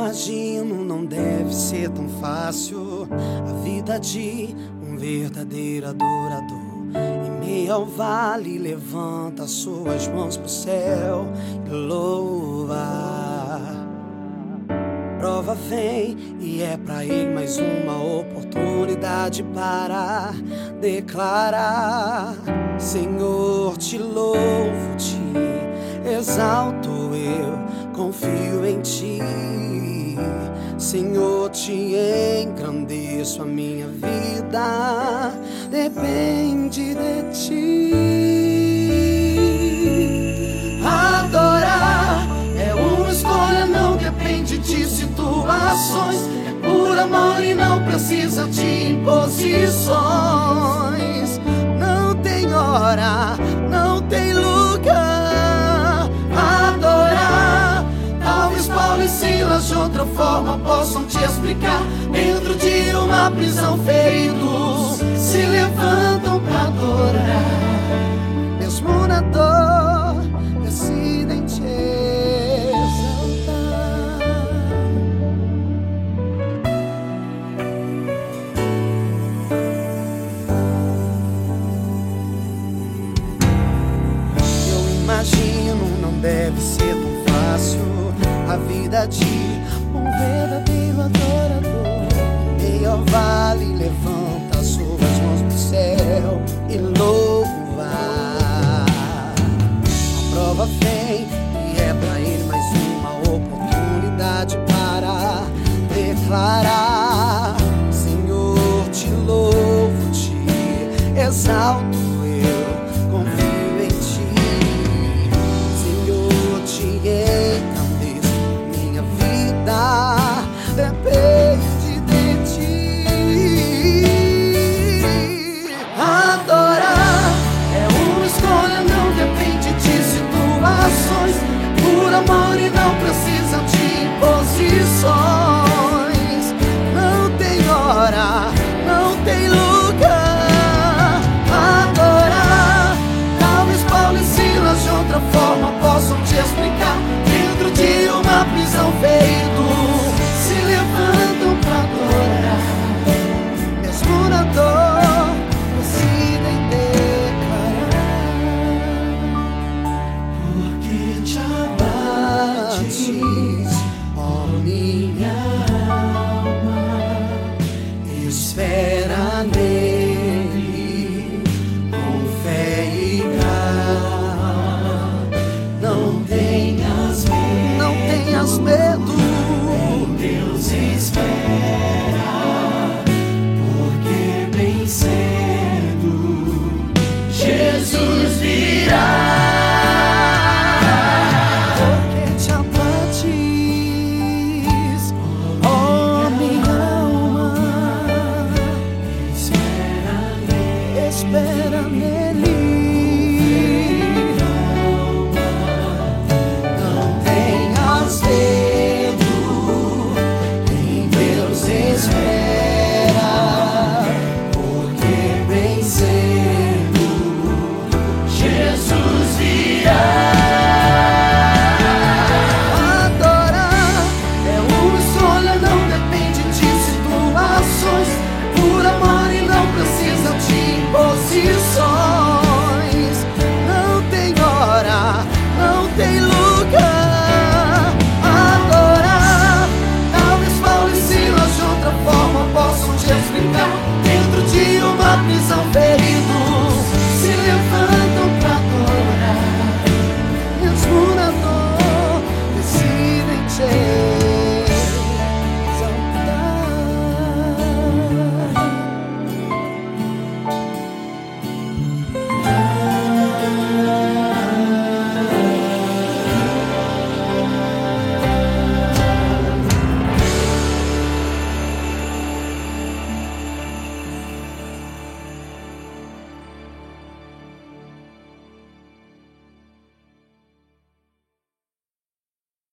imagino, não deve ser tão fácil a vida de um verdadeiro adorador. Em meio ao vale, levanta suas mãos pro céu e louva. Prova vem e é pra ele mais uma oportunidade para declarar: Senhor, te louvo, te exalto, eu confio em ti. Senhor, te engrandeço, a minha vida depende de ti. Adorar é uma escolha, não depende de situações. É por amor e não precisa de imposições. Não tem hora, não tem lugar. Adorar, talvez Paulo e Silas de outra forma possam te explicar. Dentro de uma prisão, feridos se levantam pra adorar. Mesmo na dor, decidem te exaltar. Eu imagino, não deve ser tão fácil a vida de um verdadeiro adorador. Em meio ao vale, levanta suas mãos pro céu e louva. A prova vem e é pra ele mais uma oportunidade para declarar: Senhor, te louvo, te exalto, eu confio em ti. Senhor, te engrandeço, minha vida depende de ti. Adorar é uma escolha, não depende de situações. Por amor e não precisa de imposições. Não tem hora, não tem lugar. Adorar, talvez Paulo e Silas de outra forma possam te explicar. Dentro de uma prisão, feridos se levantam pra adorar. Mesmo na dor, decidem declarar: porque te abates, ó minha alma, espera.